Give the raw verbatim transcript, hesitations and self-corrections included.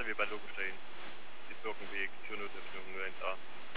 wie bei Logostein. Die Birkenweg, Türnotöffnung, null eins a.